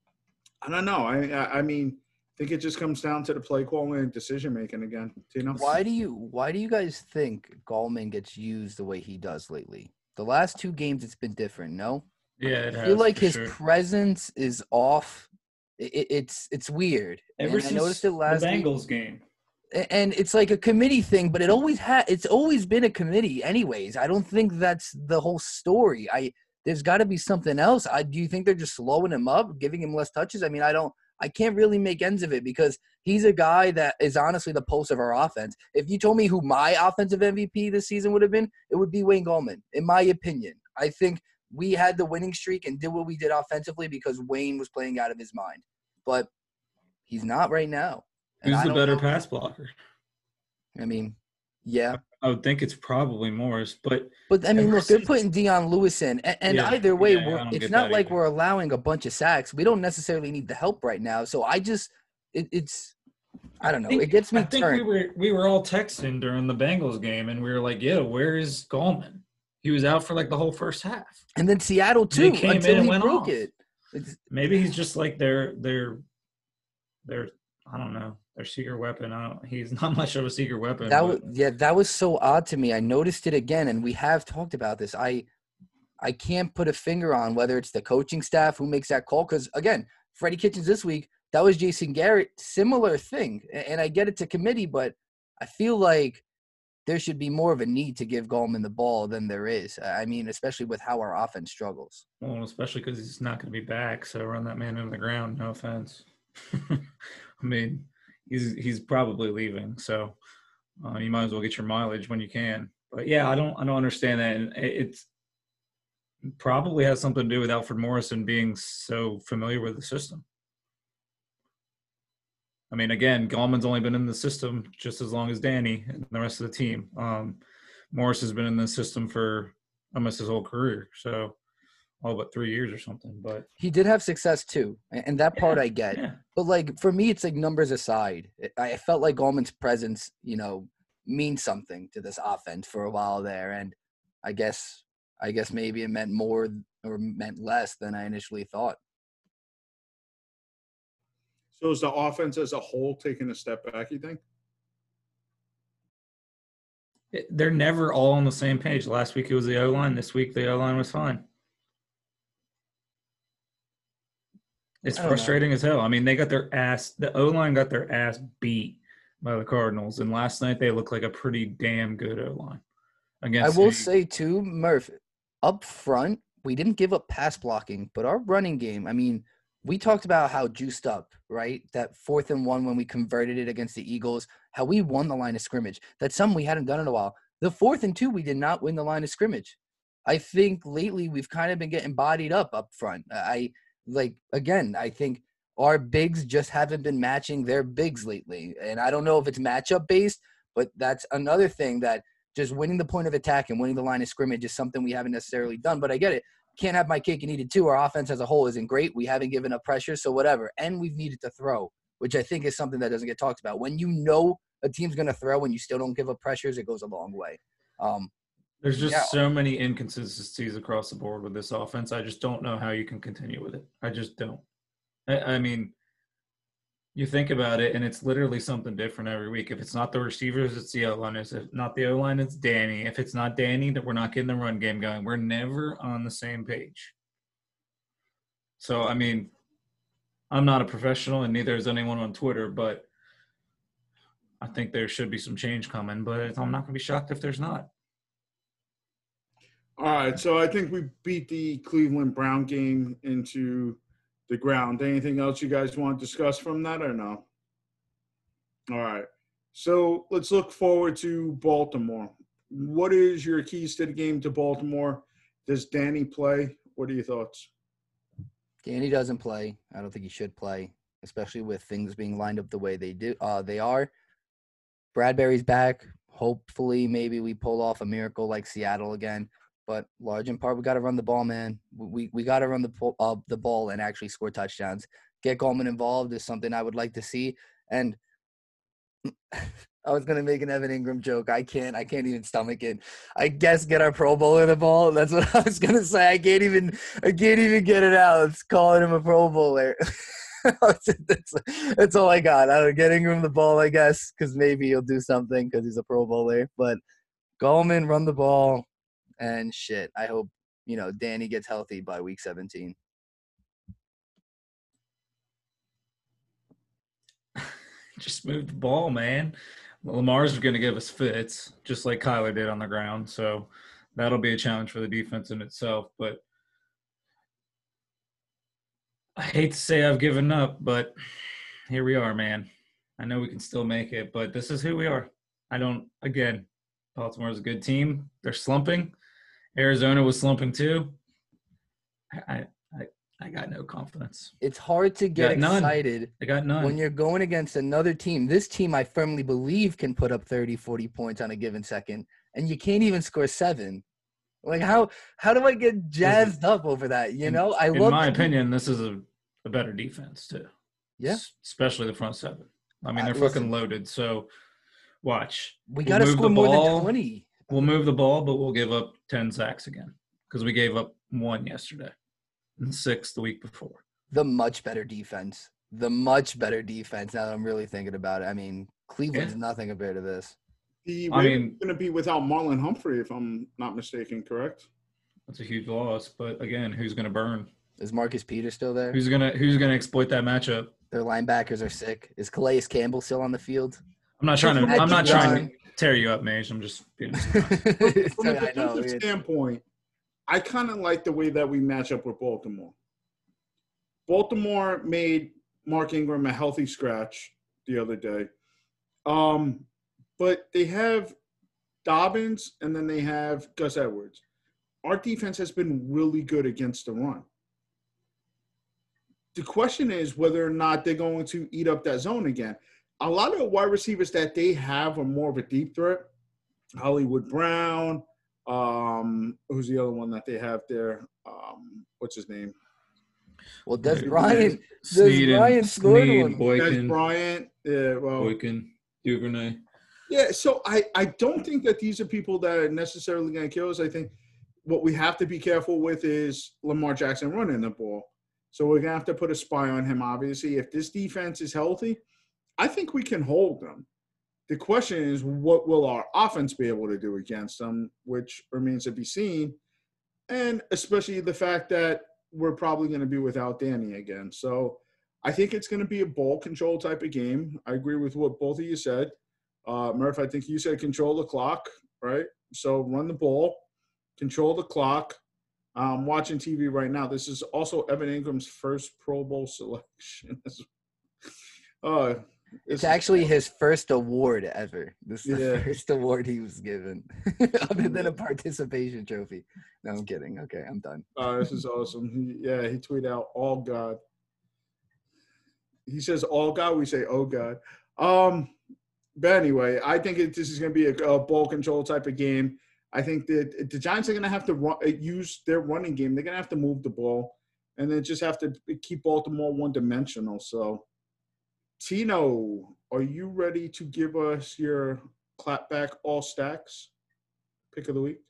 I don't know. I, I I mean, I think it just comes down to the play calling and decision making again. Do you know? Why do you Why do you guys think Gallman gets used the way he does lately? The last two games, it's been different. No. yeah, it I has, feel like for his sure. presence is off. It, it's it's weird. Ever And I since noticed it last the week. Bengals game. And it's like a committee thing, but it always had. It's always been a committee, anyways. I don't think that's the whole story. I there's got to be something else. I do you think they're just slowing him up, giving him less touches? I mean, I don't. I can't really make ends of it because he's a guy that is honestly the pulse of our offense. If you told me who my offensive M V P this season would have been, it would be Wayne Gallman, in my opinion. I think we had the winning streak and did what we did offensively because Wayne was playing out of his mind. But he's not right now. And Who's I the don't better know- pass blocker? I mean, yeah. I would think it's probably Morris, but But, I mean, Ever look, they're since- putting Deion Lewis in. And, and Yeah, either way, yeah, I we're, don't it's get not that like either. we're allowing a bunch of sacks. We don't necessarily need the help right now. So I just it, – it's – I don't know. I think- It gets me I think turned. we were we were all texting during the Bengals game, and we were like, "Yeah, where is Gallman? He was out for like the whole first half. And then Seattle, And he too, came in until and he went broke off. it. It's, Maybe he's just like their their their I don't know their secret weapon. I don't. He's not much of a secret weapon. that but- was, yeah, that was so odd to me. I noticed it again, and we have talked about this. I I can't put a finger on whether it's the coaching staff who makes that call because, again, Freddie Kitchens this week, that was Jason Garrett, similar thing. A- And I get it to committee, but I feel like there should be more of a need to give Gallman the ball than there is. I mean, especially with how our offense struggles. Well, especially because he's not going to be back. So run that man into the ground. No offense. I mean, he's he's probably leaving. So uh, you might as well get your mileage when you can. But yeah, I don't I don't understand that. And it it's, probably has something to do with Alfred Morrison being so familiar with the system. I mean, again, Gallman's only been in the system just as long as Danny and the rest of the team. Um, Morris has been in the system for almost his whole career. So all but three years or something. But He did have success too, a- and that part Yeah, I get. yeah. But like for me, it's like numbers aside. I I felt like Gallman's presence, you know, means something to this offense for a while there, and I guess, I guess maybe it meant more or meant less than I initially thought. So is the offense as a whole taking a step back, you think? It- they're never all on the same page. Last week it was the O-line. This week the O-line was fine. It's I don't know. frustrating as hell. I mean, they got their ass – the O-line got their ass beat by the Cardinals, and last night they looked like a pretty damn good O-line. I Against will the- say too, Murph, up front, we didn't give up pass blocking, but our running game, I mean, we talked about how juiced up, right? That fourth and one when we converted it against the Eagles, how we won the line of scrimmage. That's something we hadn't done in a while. The fourth and two, we did not win the line of scrimmage. I think lately we've kind of been getting bodied up up front. I like, again, I think our bigs just haven't been matching their bigs lately. And I don't know if it's matchup based, But that's another thing that just winning the point of attack and winning the line of scrimmage is something we haven't necessarily done. But I get it. Can't have my cake and eat it too. Our offense as a whole isn't great. We haven't given up pressure, so whatever. And we've needed to throw, which I think is something that doesn't get talked about. When you know a team's going to throw and you still don't give up pressures, it goes a long way. Um, There's just yeah. so many inconsistencies across the board with this offense. I just don't know how you can continue with it. I just don't. I, I mean, you think about it, and it's literally something different every week. If it's not the receivers, it's the O-line. If not the O-line, it's Danny. If it's not Danny, then we're not getting the run game going. We're never on the same page. So, I mean, I'm not a professional, and neither is anyone on Twitter, but I think there should be some change coming. But I'm not going to be shocked if there's not. All right, so I think we beat the Cleveland Brown game into the ground. Anything else you guys want to discuss from that or no? All right, so let's look forward to Baltimore. What is your keys to the game to Baltimore? Does Danny play? What are your thoughts? Danny doesn't play. I don't think he should play, especially with things being lined up the way they do. Uh, they are. Bradbury's back. Hopefully, maybe we pull off a miracle like Seattle again. But large in part, we got to run the ball, man. We we got to run the uh, the ball and actually score touchdowns. Get Gallman involved is something I would like to see. And I was gonna make an Evan Ingram joke. I can't. I can't even stomach it. I guess get our Pro Bowler the ball. That's what I was gonna say. I can't even. I can't even get it out. It's calling him a Pro Bowler. that's, that's, that's all I got. I would get Ingram the ball, I guess, because maybe he'll do something because he's a Pro Bowler. But Gallman, run the ball. And shit, I hope, you know, Danny gets healthy by week seventeen. Just move the ball, man. Lamar's going to give us fits, just like Kyler did on the ground. So that'll be a challenge for the defense in itself. But I hate to say I've given up, but here we are, man. I know we can still make it, but this is who we are. I don't – again, Baltimore's a good team. They're slumping. Arizona was slumping too. I I I got no confidence. It's hard to get excited I got none. when you're going against another team. This team, I firmly believe, can put up thirty, forty points on a given second, and you can't even score seven. Like, how how do I get jazzed up over that? You know, I in love. In my opinion, this is a, a better defense too. Yeah, S- especially the front seven. I mean, they're uh, fucking loaded. So, watch. We got to we'll score more ball. than twenty. We'll move the ball, but we'll give up ten sacks again because we gave up one yesterday and six the week before. The much better defense. The much better defense. Now that I'm really thinking about it. I mean, Cleveland's yeah. nothing compared to this. The I mean, going to be without Marlon Humphrey, if I'm not mistaken, correct? That's a huge loss. But again, who's going to burn? Is Marcus Peters still there? Who's gonna Who's gonna exploit that matchup? Their linebackers are sick. Is Calais Campbell still on the field? I'm not trying to. I'm not trying to tear you up, Mage. I'm just being from, from a defensive standpoint, I kind of like the way that we match up with Baltimore. Baltimore made Mark Ingram a healthy scratch the other day. Um, but they have Dobbins and then they have Gus Edwards. Our defense has been really good against the run. The question is whether or not they're going to eat up that zone again. A lot of the wide receivers that they have are more of a deep threat. Hollywood Brown, um, who's the other one that they have there? Um, what's his name? Well, Des Bryant. Des Bryant scored one. Des Bryant. Yeah, well. Boykin, Duvernay. Yeah, so I, I don't think that these are people that are necessarily going to kill us. I think what we have to be careful with is Lamar Jackson running the ball. So we're going to have to put a spy on him, obviously. If this defense is healthy, I think we can hold them. The question is, what will our offense be able to do against them, which remains to be seen, and especially the fact that we're probably going to be without Danny again. So I think it's going to be a ball control type of game. I agree with what both of you said. Uh, Murph, I think you said control the clock, right? So run the ball, control the clock. I'm watching T V right now. This is also Evan Ingram's first Pro Bowl selection. uh, It's actually his first award ever. This is yeah. the first award he was given, other than a participation trophy. No, I'm kidding. Okay, I'm done. Oh, this is awesome. He, yeah, he tweeted out, all God. He says, all God. We say, oh, God. Um, But anyway, I think it, this is going to be a, a ball control type of game. I think that the Giants are going to have to run, use their running game. They're going to have to move the ball, and then just have to keep Baltimore one-dimensional. So, Tino, are you ready to give us your clapback all stacks pick of the week?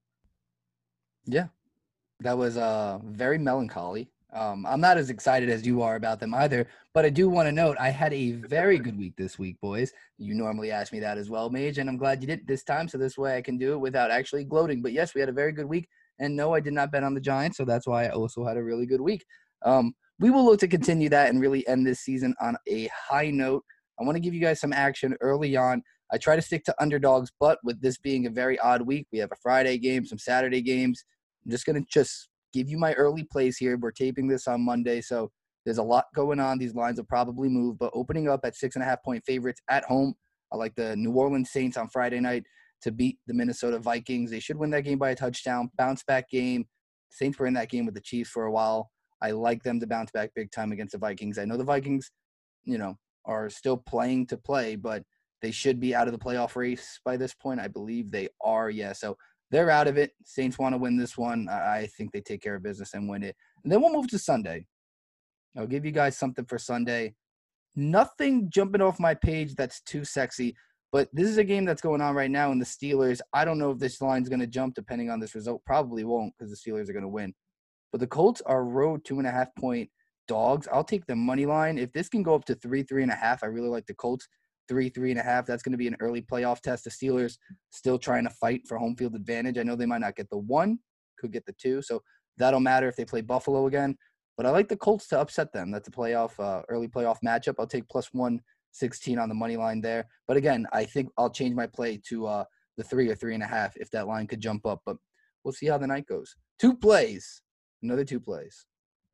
Yeah, that was uh, very melancholy. Um, I'm not as excited as you are about them either, but I do want to note I had a very good week this week, boys. You normally ask me that as well, Mage, and I'm glad you did it this time, so this way I can do it without actually gloating. But yes, we had a very good week, and no, I did not bet on the Giants, so that's why I also had a really good week. Um, we will look to continue that and really end this season on a high note. I want to give you guys some action early on. I try to stick to underdogs, but with this being a very odd week, we have a Friday game, some Saturday games. I'm just going to just give you my early plays here. We're taping this on Monday, so there's a lot going on. These lines will probably move, but opening up at six and a half point favorites at home, I like the New Orleans Saints on Friday night to beat the Minnesota Vikings. They should win that game by a touchdown. Bounce back game. Saints were in that game with the Chiefs for a while. I like them to bounce back big time against the Vikings. I know the Vikings, you know, are still playing to play, but they should be out of the playoff race by this point. I believe they are. Yeah, so they're out of it. Saints want to win this one. I think they take care of business and win it. And then we'll move to Sunday. I'll give you guys something for Sunday. Nothing jumping off my page that's too sexy, but this is a game that's going on right now in the Steelers. I don't know if this line's going to jump depending on this result. Probably won't because the Steelers are going to win. But the Colts are road two and a half point dogs. I'll take the money line. If this can go up to three, three and a half, I really like the Colts. Three, three and a half. That's going to be an early playoff test. The Steelers still trying to fight for home field advantage. I know they might not get the one, could get the two. So that'll matter if they play Buffalo again. But I like the Colts to upset them. That's a playoff, uh, early playoff matchup. I'll take plus one sixteen on the money line there. But again, I think I'll change my play to uh, the three or three and a half if that line could jump up. But we'll see how the night goes. Two plays. Another two plays.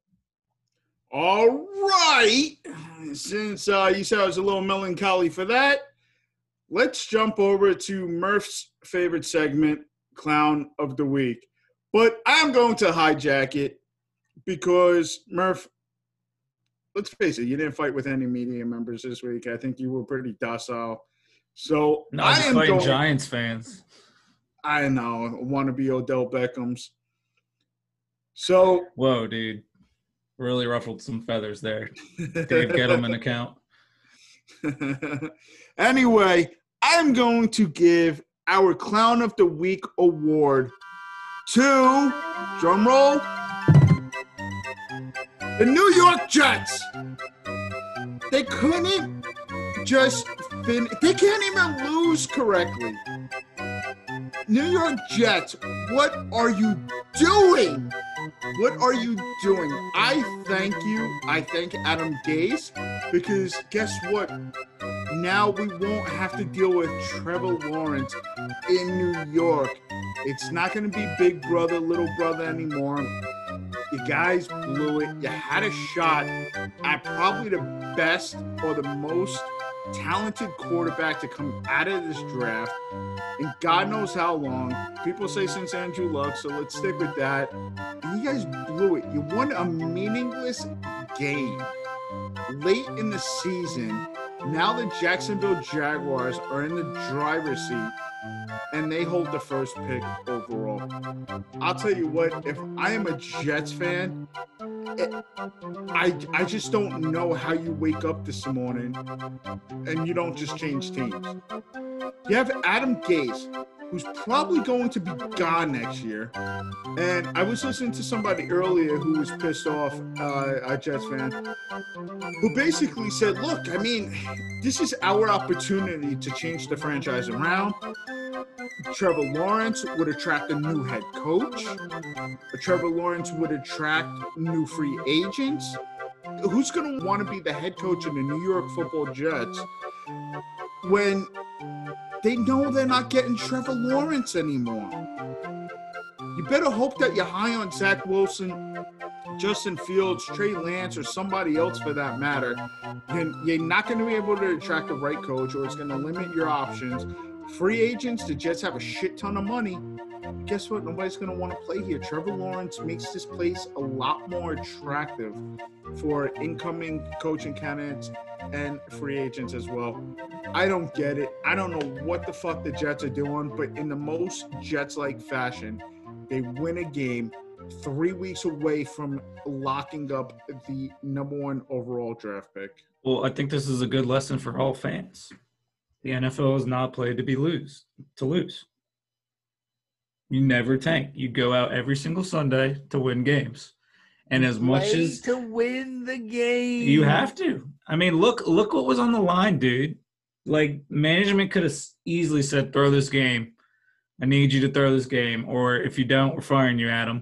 All right. Since uh, you said I was a little melancholy for that, let's jump over to Murph's favorite segment, Clown of the Week. But I'm going to hijack it because, Murph, let's face it, you didn't fight with any media members this week. I think you were pretty docile. So no, I just am fighting going, Giants fans. I know, want to be Odell Beckham's. So whoa, dude. Really ruffled some feathers there. Dave Gettleman account. Anyway, I'm going to give our Clown of the Week award to, drum roll, the New York Jets. They couldn't just fin- they can't even lose correctly. New York Jets, what are you doing? What are you doing? I thank you. I thank Adam Gase because guess what? Now we won't have to deal with Trevor Lawrence in New York. It's not going to be big brother, little brother anymore. You guys blew it. You had a shot at probably the best or the most talented quarterback to come out of this draft in God knows how long. People say since Andrew Luck, so let's stick with that. And you guys blew it. You won a meaningless game late in the season. Now the Jacksonville Jaguars are in the driver's seat, and they hold the first pick overall. I'll tell you what, if I am a Jets fan, it, I I just don't know how you wake up this morning and you don't just change teams. You have Adam Gase, who's probably going to be gone next year. And I was listening to somebody earlier who was pissed off, uh, a Jets fan, who basically said, look, I mean, this is our opportunity to change the franchise around. Trevor Lawrence would attract a new head coach. Trevor Lawrence would attract new free agents. Who's going to want to be the head coach of the New York Football Jets when they know they're not getting Trevor Lawrence anymore? You better hope that you're high on Zach Wilson, Justin Fields, Trey Lance, or somebody else for that matter. You're not going to be able to attract the right coach, or it's going to limit your options. Free agents, the Jets have a shit ton of money. Guess what? Nobody's going to want to play here. Trevor Lawrence makes this place a lot more attractive for incoming coaching candidates and free agents as well. I don't get it. I don't know what the fuck the Jets are doing, but in the most Jets-like fashion, they win a game three weeks away from locking up the number one overall draft pick. Well, I think this is a good lesson for all fans. The N F L is not played to be lose to lose. You never tank. You go out every single Sunday to win games. And as much Play as to win the game, you have to. I mean, look, look what was on the line, dude. Like, management could have easily said, throw this game. I need you to throw this game. Or if you don't, we're firing you, Adam.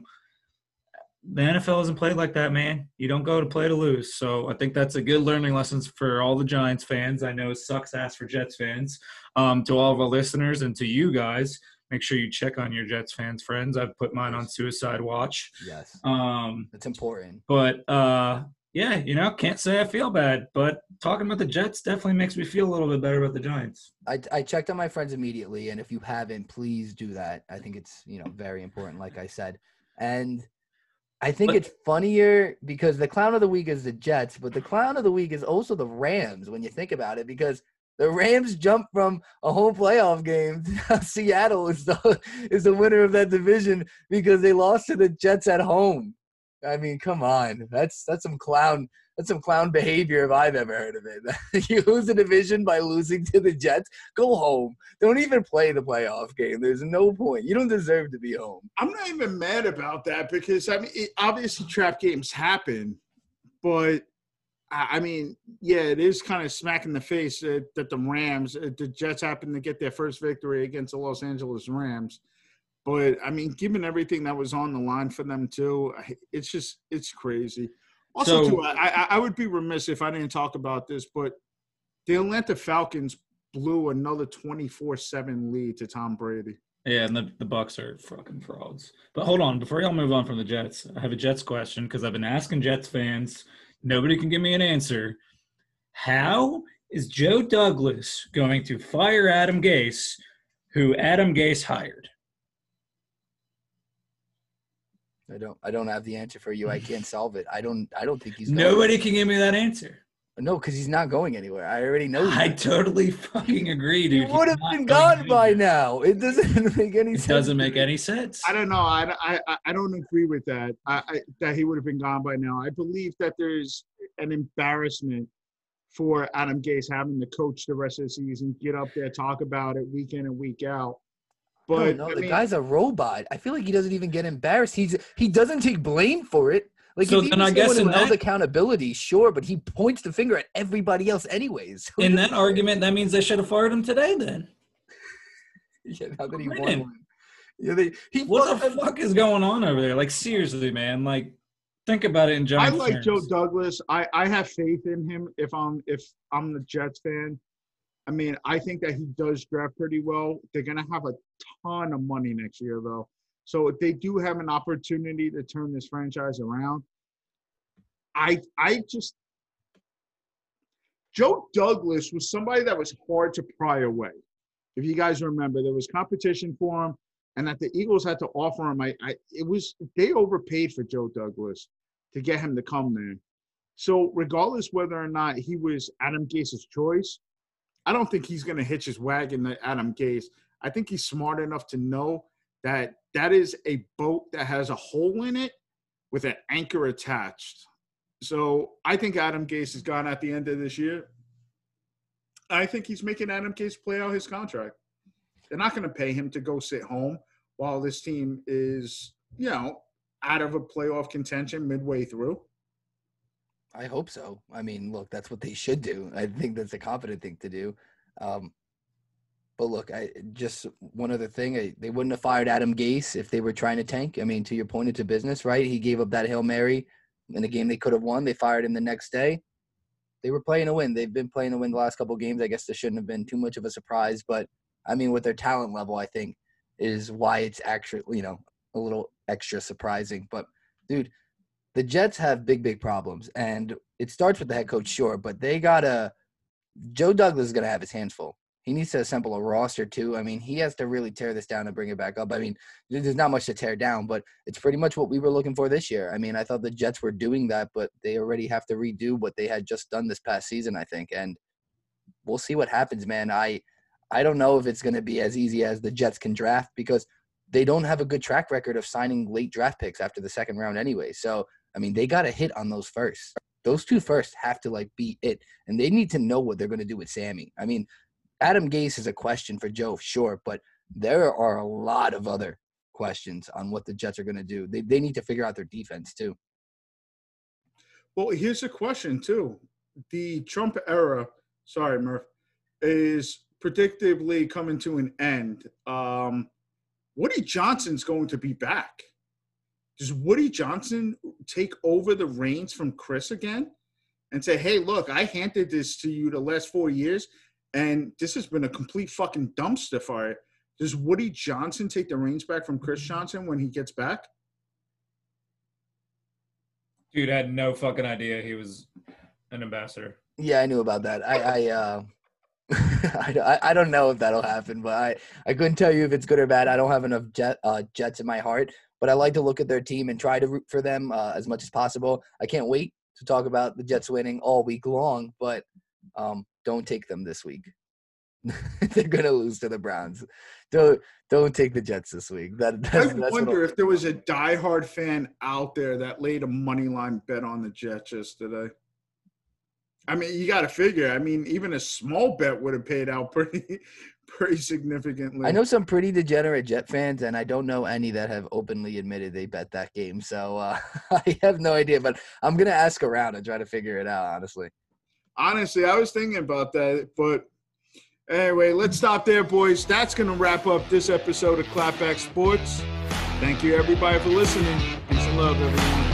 The N F L isn't played like that, man. You don't go to play to lose. So I think that's a good learning lesson for all the Giants fans. I know it sucks ass for Jets fans. Um, to all of our listeners and to you guys, make sure you check on your Jets fans, friends. I've put mine on suicide watch. Yes, um, it's important. But, uh, yeah, you know, can't say I feel bad. But talking about the Jets definitely makes me feel a little bit better about the Giants. I, I checked on my friends immediately, and if you haven't, please do that. I think it's, you know, very important, like I said. And I think But- it's funnier because the clown of the week is the Jets, but the clown of the week is also the Rams when you think about it, because the Rams jumped from a home playoff game to Seattle is the is the winner of that division because they lost to the Jets at home. I mean, come on. That's that's some clown that's some clown behavior if I've ever heard of it. You lose a division by losing to the Jets, go home. Don't even play the playoff game. There's no point. You don't deserve to be home. I'm not even mad about that because, I mean, it, obviously trap games happen, but, I, I mean, yeah, it is kind of smack in the face uh, that the Rams, uh, the Jets happen to get their first victory against the Los Angeles Rams. But, I mean, given everything that was on the line for them, too, it's just – it's crazy. Also, So- too, I, I would be remiss if I didn't talk about this, but the Atlanta Falcons blew another twenty-four seven lead to Tom Brady. Yeah, and the, the Bucks are fucking frauds. But hold on, before y'all move on from the Jets, I have a Jets question because I've been asking Jets fans. Nobody can give me an answer. How is Joe Douglas going to fire Adam Gase, who Adam Gase hired? I don't I don't have the answer for you. I can't solve it. I don't I don't think he's going. Nobody can give me that answer. No, because he's not going anywhere. I already know I that. totally fucking agree, He dude. would have He's been not going gone by anywhere. now. It doesn't make any It sense. doesn't make any sense. I don't know. I, I, I don't agree with that. I, I that he would have been gone by now. I believe that there's an embarrassment for Adam Gase having to coach the rest of the season, get up there, talk about it week in and week out. But no, I the mean, guy's a robot. I feel like he doesn't even get embarrassed. He's he doesn't take blame for it. Like So if he then was I guess someone in who held that- accountability, sure, but he points the finger at everybody else anyways. In that argument, that means they should have fired him today then. Yeah, now that he Quit won him. one. Yeah, they, he What the fucking- fuck is going on over there? Like, seriously, man. Like, think about it in I Giants like terms. Joe Douglas. I, I have faith in him if I'm if I'm the Jets fan. I mean, I think that he does draft pretty well. They're gonna have a ton of money next year though. So if they do have an opportunity to turn this franchise around, I I just Joe Douglas was somebody that was hard to pry away. If you guys remember, there was competition for him, and that the Eagles had to offer him. I, I it was they overpaid for Joe Douglas to get him to come there. So regardless whether or not he was Adam Gase's choice, I don't think he's going to hitch his wagon to Adam Gase. I think he's smart enough to know that that is a boat that has a hole in it with an anchor attached. So I think Adam Gase is gone at the end of this year. I think he's making Adam Gase play out his contract. They're not going to pay him to go sit home while this team is, you know, out of a playoff contention midway through. I hope so. I mean, look, that's what they should do. I think that's a confident thing to do. Um, but look, I just one other thing. I, they wouldn't have fired Adam Gase if they were trying to tank. I mean, to your point, it's a business, right? He gave up that Hail Mary in a game they could have won. They fired him the next day. They were playing to win. They've been playing to win the last couple of games. I guess this shouldn't have been too much of a surprise. But, I mean, with their talent level, I think is why it's actually, you know, a little extra surprising. But, dude, the Jets have big, big problems. And it starts with the head coach, sure. But they got to – Joe Douglas is going to have his hands full. He needs to assemble a roster too. I mean, he has to really tear this down and bring it back up. I mean, there's not much to tear down, but it's pretty much what we were looking for this year. I mean, I thought the Jets were doing that, but they already have to redo what they had just done this past season, I think. And we'll see what happens, man. I I don't know if it's going to be as easy as the Jets can draft because they don't have a good track record of signing late draft picks after the second round anyway. So, I mean, they got to hit on those first. Those two first have to, like, be it. And they need to know what they're going to do with Sammy. I mean, Adam Gase is a question for Joe, sure, but there are a lot of other questions on what the Jets are going to do. They they need to figure out their defense too. Well, here's a question too. The Trump era, sorry, Murph, is predictably coming to an end. Um, Woody Johnson's going to be back. Does Woody Johnson take over the reins from Chris again and say, hey, look, I handed this to you the last four years, and this has been a complete fucking dumpster fire. Does Woody Johnson take the reins back from Chris Johnson when he gets back? Dude, I had no fucking idea he was an ambassador. Yeah, I knew about that. I I, uh, I I don't know if that'll happen, but I, I couldn't tell you if it's good or bad. I don't have enough jet, uh, Jets in my heart, but I like to look at their team and try to root for them uh, as much as possible. I can't wait to talk about the Jets winning all week long, but um, don't take them this week. They're gonna lose to the Browns. Don't don't take the Jets this week. That that's, I that's wonder if there was a diehard fan out there that laid a money line bet on the Jets yesterday. I mean, you got to figure. I mean, even a small bet would have paid out pretty, pretty significantly. I know some pretty degenerate Jet fans, and I don't know any that have openly admitted they bet that game. So uh, I have no idea, but I'm gonna ask around and try to figure it out. Honestly. Honestly, I was thinking about that, but anyway, let's stop there, boys. That's going to wrap up this episode of Clapback Sports. Thank you, everybody, for listening. Peace and love, everyone.